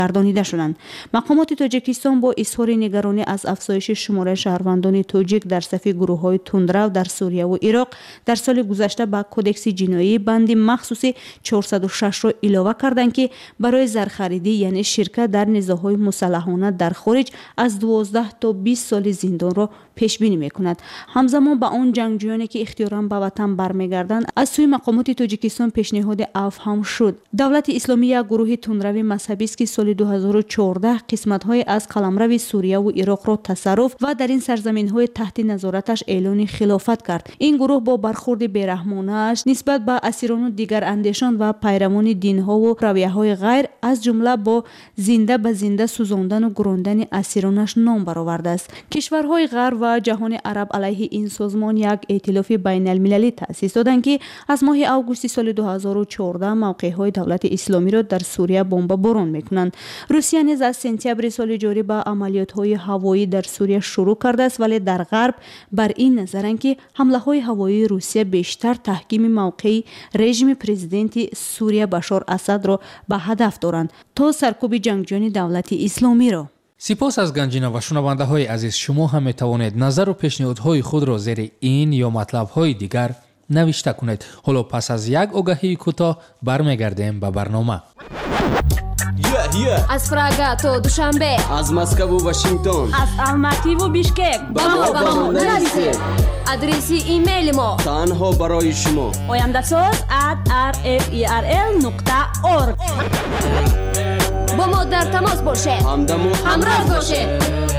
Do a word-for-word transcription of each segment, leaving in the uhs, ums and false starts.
گردانیده شدند. مقامات تاجیکستان با اظهار نگرانی از افزایش شماره شهروندان تاجیک در صف گروه‌های تندرو در سوریه و عراق در سال گذشته به کدکس جنایی بند مخصوص چهارصد و شش را علاوه کردند که برای زرخریدی یعنی شرکت در نزاع‌های مسلحانه در خارج از دوازده تا بیست سال زندان را پیش بینی می‌کند. همزمان با آن جنگجویانی که اختیاراً به وطن برمیگردند از سوی مقامات تاجیکستان پیشنهاد عفو هم شد. دولت اسلامی یک گروه تندرو مذهبی است که سال دو هزار و چهارده قسمت‌های از قلمرو سوریه و عراق را تصرف و در این سرزمین‌های تحت نظارتش اعلان خلافت کرد. این گروه با برخورد بی‌رحمانه‌اش نسبت به اسیران و دیگر اندیشان و پیروان دین‌ها و رویه‌های غیر از جمله با زنده به زنده سوزاندن و گراندن اسیرانش نام برآورده است. کشورهای غرب و جهان عرب علیه این سازمان یک ائتلاف بین المللی تأسیس دادند که از ماه اوگوست سال دو هزار و چهارده موقع‌های دولت اسلامی را در سوریه بمباران می‌کنند. روسیه نیز از سپتامبر سال جاری به عملیات‌های هوایی در سوریه شروع کرده است، ولی در غرب بر این نظرند که حمله‌های هوایی روسیه بیشتر تحکیم موقعی رژیم پرزیدنت سوریه بشار اسد را به هدف دارند تا سرکوب جنگجویان دولت اسلامی را. سپاس از گنجینه و شنونده های عزیز. شما هم می توانید نظر و پیشنهادهای خود را زیر این یا مطلب های دیگر نوشته کنید. حالا پس از یک آگهی کوتاه برمیگردیم به برنامه. Yeah, yeah. از پراگ تا دوشنبه، از مسکو و واشنگتن، از الماتی و بیشکک، با ما با ما نرسید. آدرس ایمیل ما تنها برای شما oyandasaz at r f e r l نقطه org. با ما در تماس باشه، همدم و همراه باشه.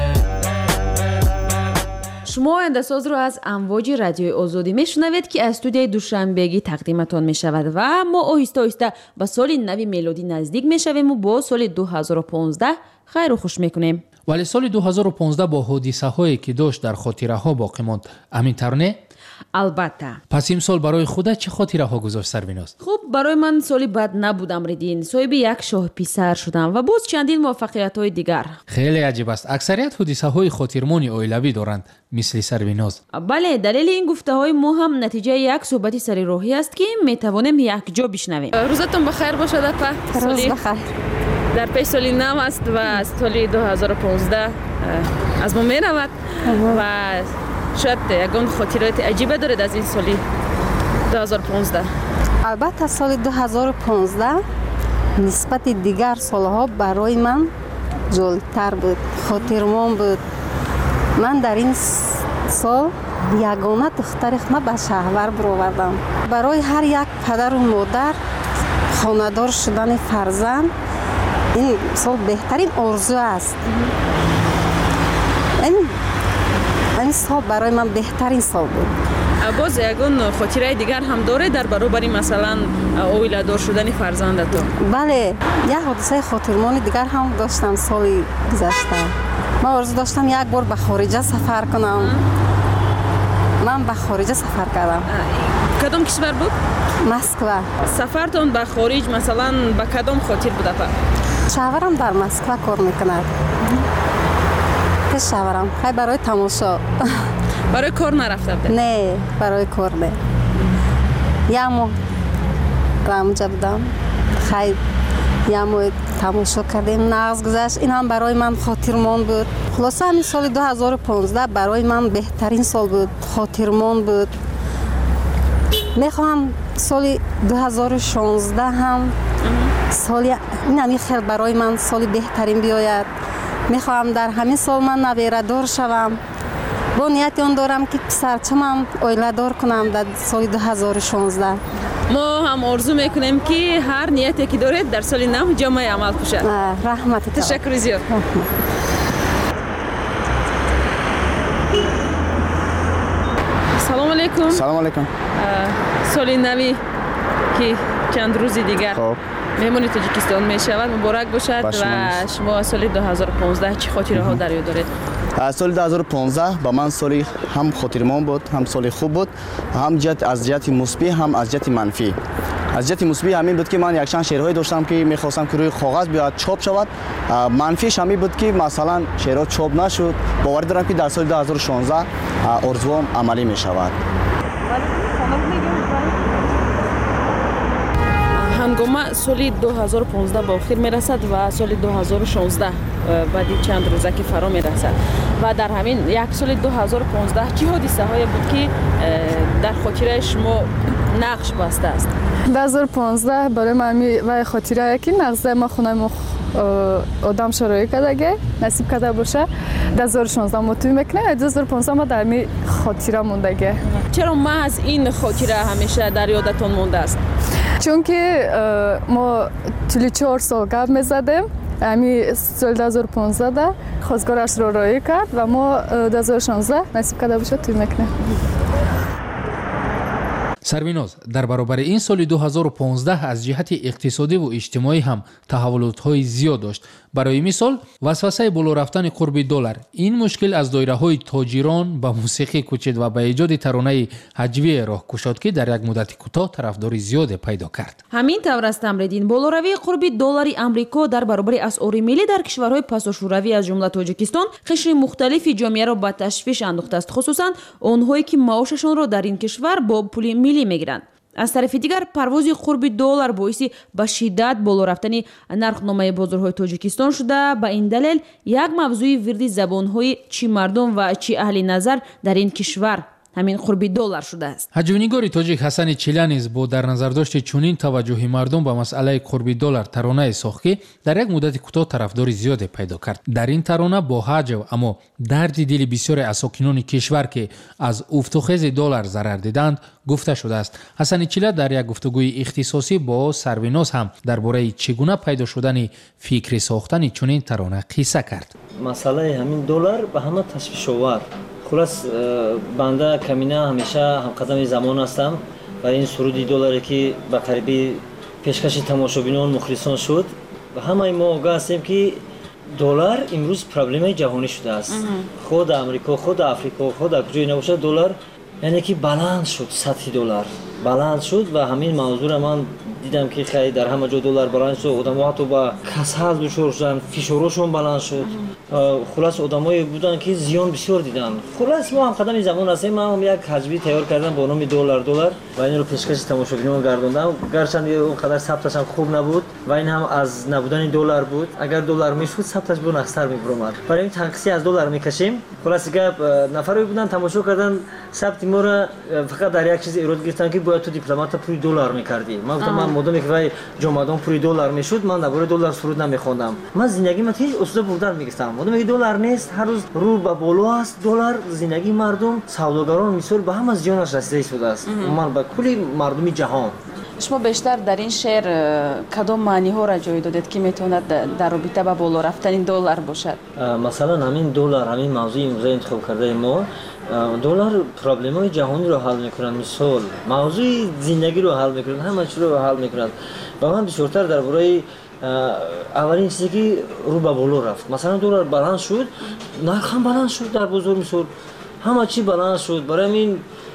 شما آینده‌ساز رو از امواج رادیوی آزادی میشنوید که از استودیوی دوشنبگی تقدیمتان میشود و ما آهسته آهسته به سال نو میلادی نزدیک میشویم و با سال دو هزار و پانزده خیر و خوش میکنیم. ولی سال دو هزار و پانزده با حادثه هایی که داشت در خاطره ها باقی ماند. همین طور نه؟ البته. پس این سال برای خودت چه خاطره ها گذاشت سرویناز؟ خب برای من سالی بد نبودم ریدین. صاحب یک شاه پسر شدم و باز چندین موفقیت های دیگر. خیلی عجیب است. اکثریت حادثه های خاطرمانی اویلوی دارند مثل سرویناز. بله، دلیل این گفته های ما هم نتیجه یک صحبت سر راهی است که میتوانیم یک جا بشنویم. روزتون بخیر باشد اپا. روز بخیر. در پی سالی نو است و سالی دو هزار و پانزده از ما میرود و شاید یکان خاطرات عجیبه دارد از این سالی دو هزار و پانزده. البته سال دو هزار و پانزده نسبت دیگر سالها برای من جالب‌تر بود، خاطرمان بود. من در این سال یگانه دختر خود به شهر برآوردم. برای هر یک پدر و مادر خانه‌دار شدن فرزند این سال بهترین آرزو است. این این سال برای من بهترین سال بود. باز یگان خاطره دیگر هم داره در برابر مثلا اویله‌دار شدن فرزندتون؟ بله، یک حادثه خاطرمان دیگر هم داشتم سال گذشته. من آرزو داشتم یک بار به خارجه سفر کنم. من به خارجه سفر کردم. کدام کشور بود؟ مسکو. سفرتون به خارج مثلا به کدام خاطر بود افا؟ شوهرم در مسکو کار میکند. شوهرم خیلی برای تماشا. برای کار نرفته بود؟ نه، برای کار نه. یه ماه رمجه بودم. خیلی یه ماه تماشا کردیم، نغز گذشت. این هم برای من خاطرمان بود. خلاصه همین سال دو هزار و پانزده برای من بهترین سال بود، خاطرمان بود. میخوام سال دو هزار و شانزده هم سال این همی خیلی برای من سال بهترین بیاید. میخوام در همین سال من نویره دار شوم. با نیت آن دارم که پسرچمم اویله دار کنم در سال دو هزار و شانزده. ما هم آرزو میکنیم که هر نیتی که دارید در سال نو جامعه عمل بشه. رحمت. تشکر زیاد. سلام علیکم. سلام علیکم. سال نوی که چند روزی دیگر خب مهمانی تاجیکستان می شود، مبارک باشد. و شما سال دو هزار و پانزده چه خاطره ها در یاد دارید؟ سال دو هزار و پانزده با من سالی هم خاطرمان بود، هم سالی خوب بود، هم جهت از جهت مثبت هم از جهت منفی. از جهت مثبت همین بود که من یک چند شعرهای داشتم که می‌خواستم که روی کاغذ بیاد چاپ شود. منفیش همین بود که مثلا شعرها چاپ نشد. باور دارم که در سال دو هزار و شانزده آرزوام عملی می شود. ҳангома соли ду ҳазору понздаҳ ба охир мерасад ва соли ду ҳазору шонздаҳ баъди чанд рӯза ки фаро мерасад ва дар ҳамин як соли ду ҳазору понздаҳ чӣ ҳодисаҳое буд ки дар хотираи шумо нақш бастааст? ду ҳазору понздаҳ барои ман вай хотирае ки нағзаи ма хонаи мо одам шароӣ кардага насиб карда боша. ду ҳазору шонздаҳ мо тӯй мекунем, ду ҳазору понздаҳ ма дар ми хотира мондага. Чаро маҳз ин хотира ҳамеша дар ёдатон мондааст? Чунки мо чилу чор сол гап мезадем. Ами соли ду ҳазору понздаҳ хостгорашро роӣ кард ва мо ду ҳазору шонздаҳ насиб карда боша тӯй мекунем. сарвиноз, дар баробари ин соли ду ҳазору понздаҳ аз ҷиҳати иқтисодиву иҷтимоӣ ҳам таҳаввулотҳои зиёд дошт. барои мисол, васвасаи боло рафтани қурби доллар. ин мушкил аз доираҳои тоҷирон ба мусиқӣ кӯчид ва ба эҷоди таронаи ҳаҷвие роҳ кушод, ки дар як муддати кӯтоҳ тарафдори зиёде пайдо кард. ҳамин тавр аст амредин болоравии қурби доллари амрико дар баробари асъори миллӣ дар кишварҳои пасошӯравӣ аз ҷумла тоҷикистон қишри мухталифи ҷомеаро ба ташвиш андохтааст, хусусан онҳое ки маошашонро дар ин кишвар бо пули миллӣ мегиранд. аз тарафи дигар парвози қурби доллар боиси ба шиддат боло рафтани нархномаи бозорҳои тоҷикистон шуда, ба ин далел як мавзӯи вирди забонҳои чӣ мардум ва чӣ аҳли назар дар ин кишвар ҳамин қурби доллар шудааст. ҳаҷвинигори тоҷик Ҳасани Чила низ бо дар назардошти чунин таваҷҷӯҳи мардум ба масъалаи қурби доллар таронае сохт, ки дар як муддати кӯтоҳ тарафдори зиёде пайдо кард. дар ин тарона бо ҳаҷв аммо дарди дили бисёре аз сокинони кишвар ки аз уфтухези доллар зарар диданд гуфта шудааст. Ҳасани Чила дар як гуфтугӯи ихтисосӣ бо Сарвиноз ҳам дар бораи чӣ гуна пайдо шудани фикри сохтани чунин тарона қисса кард. масъалаи ҳамин доллар ба ҳама ташвишовар. хулас банда камина ҳамеша ҳамқадами замон ҳастам ва ин суруди долларе ки ба қариби пешкаши тамошобинон мухлисон шуд ва ҳамаи мо огаҳ ҳастем ки доллар имрӯз проблемаи ҷаҳонӣ шудааст. ход амрико, ход африко, ход куҷое набошад, доллар яъне ки баланд шуд, сатҳи доллар баланд шуд ва ҳамин мавзӯъро ман дидам ки хай дар ҳама ҷо доллар баланд шуд, одамҳо ҳатто ба касал дучор шуданд, фишорошон баланд шуд. хулас одамое буданд ки зиён бисёр диданд. хулас мо ҳамқадами замон ҳастем. ман як ҳаҷвӣ тайёр кардам бо номи доллар доллар ва инро пешкаши тамошобинон гардондам. гарчанде он қадар сабташам хуб набуд ва ин ҳам аз набудани доллар буд. агар доллар мешуд сабташ бонақстар мебиромад. барои ин танқиси аз доллар мекашем. хуласи гап нафаре буданд тамошо кардан сабти моро фақат дар як чиз ирод гирифтанд ки бояд ту дипломата пури доллар мекардӣ. ман гуфтам ман модоме ки вай ҷомадон пури доллар мешуд, ман дар бораи доллар суруд намехондам. ман зиндагима ҳеҷ усуда бурдан мегирифтам. модоме ки доллар нест, ҳар рӯз рӯ ба боло аст доллар, зиндагии мардум, савдогарон мисол ба ҳама зиёнаш расида истодааст. умуман ба кулли мардуми ҷаҳон. шумо бештар дар ин шеър кадом маъниҳоро ҷой додед ки метавонад дар робита ба боло рафтани доллар бошад? масалан ҳамин доллар, ҳамин мавзӯи имрӯза интихоб кардаи мо, доллар проблемаи ҷаҳониро ҳал мекунад. мисол мавзӯи зиндагиро ҳал мекунад, ҳама чизро ҳал мекунад. ба ман бисёртар дар бораи аввалин чизе ки рӯ ба боло рафт. масалан доллар баланд шуд, нарх ҳам баланд шуд дар бозор, мисол ҳама чӣ баланд шуд. барои ҳамин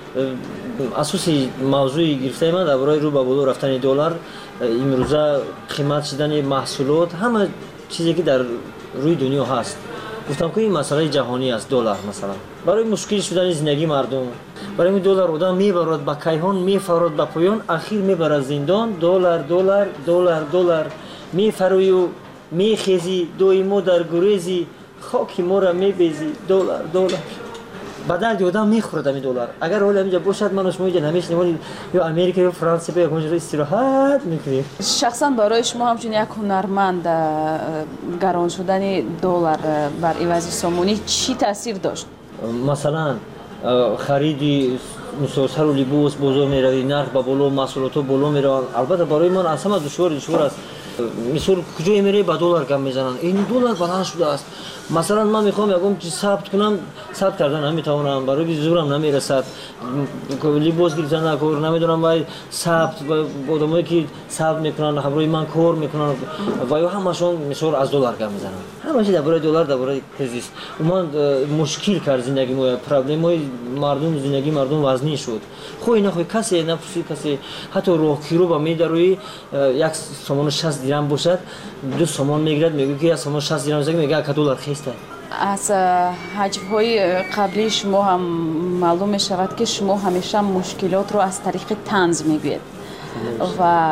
асоси мавзӯи гирифтаи ман дар бораи рӯ ба боло рафтани доллар, имрӯза қимат шидани маҳсулот, ҳама чизе ки дар рӯи дунё ҳаст. гуфтам ки ин масъалаи ҷаҳонӣ аст. доллар масалан барои мушкил шудани зиндагии мардум, барои ин доллар одам мебарад ба кайҳон, мефарод ба поён, ахир мебарад зиндон. доллар доллар доллар доллар мефарою мехези, доимо дар гурези, хоки моро мебези. доллар доллар ба дарди одам мехӯрад ҳамин доллар. агар ҳоли ҳаминҷа бошад, ману шумо инҷа намешинем, ё америка ё франсия ба яконҷо истироҳат мекунем. шахсан барои шумо ҳамчун як ҳунарманд гарон шудани доллар бар ивази сомонӣ чӣ таъсир дошт? масалан хариди мисол сару либос бозор меравӣ, нарх ба боло, маҳсулотҳо боло мераванд. албатта барои ман аз ҳама душвор душвор аст. мисол куҷое меравӣ ба доллар гап мезананд, ин доллар баланд шудааст. масалан ман мехоҳам ягон чиз сабт кунам, сабт кардан наметавонам, барои зурам намерасад. либос гирифтан накор, намедонам вай сабт одамое ки сабт мекунанд, ҳамроҳи ман кор мекунанд ва ё ҳамашон мисол аз доллар гап мезананд. ҳама чиз дар бораи доллар, дар бораи кризис умуман мушкил кард зиндагӣ мо. проблемаи мардум, зиндагии мардум вазнин шуд. хоҳӣ нахоҳӣ касе напурсӣ, касе ҳатто роҳгиро ба медарои як сомону шаст дирам бошад, ду сомон мегирад, мегӯ ки як сомон шаст дирам мега як доллар хеста. аз ҳаҷвҳои қаблии шумо ҳам маълум мешавад ки шумо ҳамеша мушкилотро аз тариқи танз мегӯед ва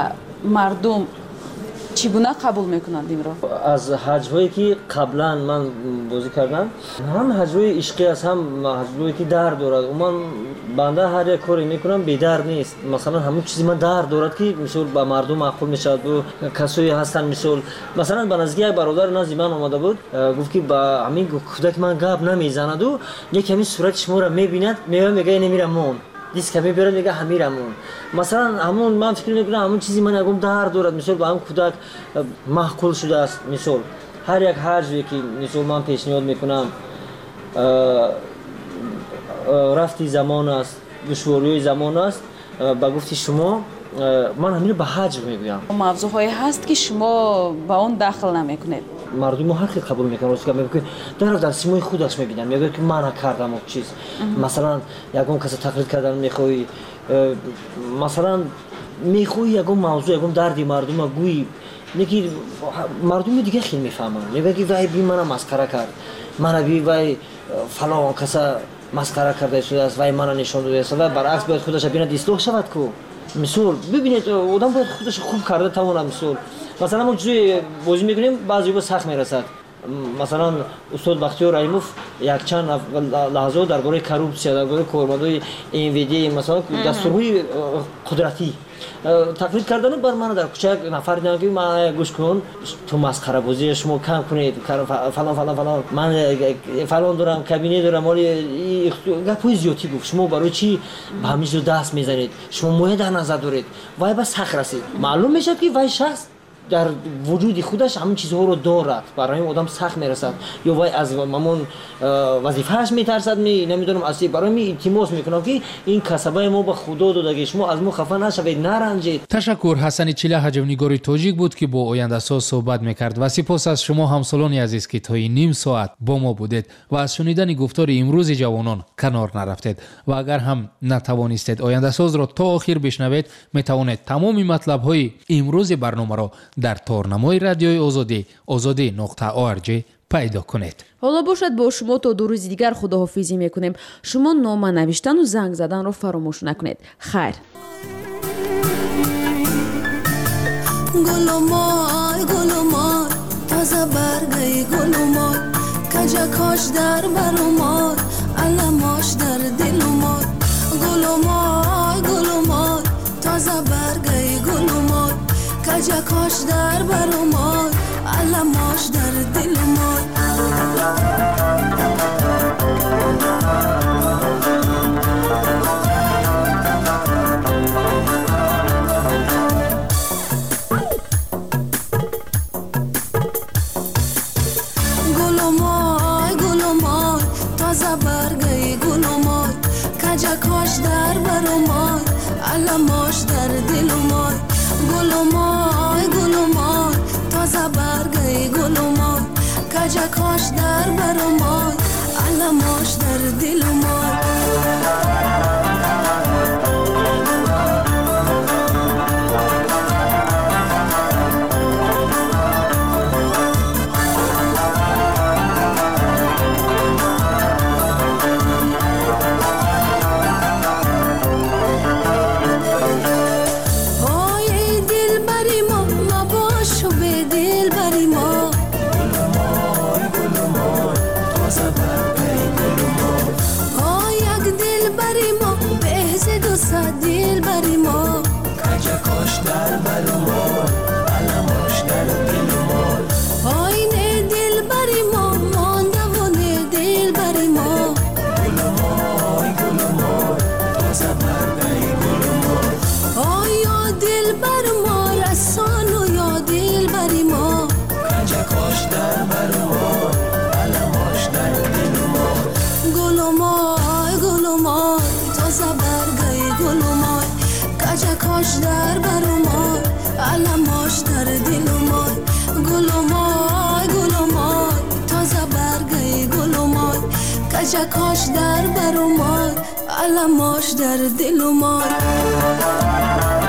мардум чӣ гуна қабул мекунанд инро? аз ҳаҷҳое ки қаблан ман бозӣ кардам, ҳам ҳаҷҳои ишқӣ аст, ҳам ҳаҷҳое ки дард дорад. умуман банда ҳар як коре мекунам бедард нест. масалан ҳамун чизи ман дард дорад ки мисол ба мардум маъқул мешавад. бу касое ҳастанд, мисол масалан ба наздики як бародар назди ман омада буд, гуфт ки ба ҳамин кӯдак ман гап намезанаду як ҳамин сурати шуморо мебинад, мева мега ин мирамон диска меберад, мега ҳамирамон. масалан ҳамун ман фикр мекунам ҳамун чизи ман ягон дард дорад, мисол ба ҳамун кӯдак маъқул шудааст. мисол ҳар як ҳаҷве ки мисол ман пешниҳод мекунам, рафти замон аст, душвориҳои замон аст, ба гуфти шумо ман ҳамин ба ҳаҷв мегӯям. мавзӯъҳое ҳаст ки шумо ба он дахл намекунед. мардум ҳар хел қабул мекунанд. дарав дар симои худаш мебинад, мегӯяд ки ман кардам он чиз. масалан ягон каса тақлид кардан мехоҳӣ, масалан мехоҳӣ ягон мавзӯъ, ягон дарди мардума гӯӣ, неки мардуми дигар хел мефаҳманд. мегӯяд ки вай би мана масхара кард, мана би вай фалон каса масхара карда шудааст, вай мана нишон додааст. вай баръакс бояд худаша бинад ислоҳ шавад ку. мисол бибинед одам бояд худаш хуб карда тавонад. мисол масалан мо чизе бозӣ мекунем, баъзе ё сахт мерасад. масалан устод бахтиёр раимов якчанд лаҳзот дар бораи коррупсия, дар бораи кормандои эн ви ди, масалан дастурҳои қудратӣ тақлид кардану бар мана дар кӯча нафар дидам ки ман гӯш кун, ту масхарабозӣ шумо кам кунед, фалон фалон фалон, ман фалон дорам, кабинет дорам, оли гапҳои зиёдӣ гуфт. шумо барои чӣ ба ҳамин чиз даст мезанед? шумо моя дар назар доред. вай ба сахт расид. маълум мешавад ки вай шахс дар вуҷуди худаш ҳамин чизҳоро дорад. барои ин одам сахт мерасад, ё вай аз мамон вазифааш метарсад, намедонам аз чи. барои мин илтимос мекунам ки ин касабаи мо ба худо додагӣ, шумо аз мо хафа нашавед, наранҷед. ташаккур. ҳасани чилаҳаҷев, нигори тоҷик буд ки бо ояндасоз суҳбат мекард. ва сипос аз шумо ҳамсолони азиз ки то ин ним соат бо мо будед ва аз шунидани гуфтори имрӯзи ҷавонон канор нарафтед. ва агар ҳам натавонистед ояндасозро то охир бишнавед, метавонед тамоми матлабҳои имрӯзи барномаро дар торнамои радиои озодӣ озодӣ нуқта орг пайдо кунед. ҳоло бошад бо шумо то ду рӯзи дигар худоҳофизӣ мекунем. шумо нома навиштану занг заданро фаромӯш накунед. хайр. گلومای گلومای تازه برگی گلومای کجا کاش در برمای علماش در دلمای گلومای گلومای تازه برگی گلومای کجا کاش در برمای علماش در دلمای کاش در برمای علماش در دلمای گلومای گلومای تازه برگی گلومای کجا کاش در برمای علماش در دلمای دل بری ما کجا کاش در برو ما علماش در دل ما آینه دل بری ما ماندوانه دل بری ما گلو مای گلو مای تازه برگی گلو مای آیا دل بر ما رسان و یا دل بری ما کجا کاش در برو ما علماش در دل ما گلو مای گلو مای تازه برگی گلومای کجا کاش در برمای علماش در دلمای گلومای گلومای تازه برگی گلومای کجا کاش در برمای علماش در دلمای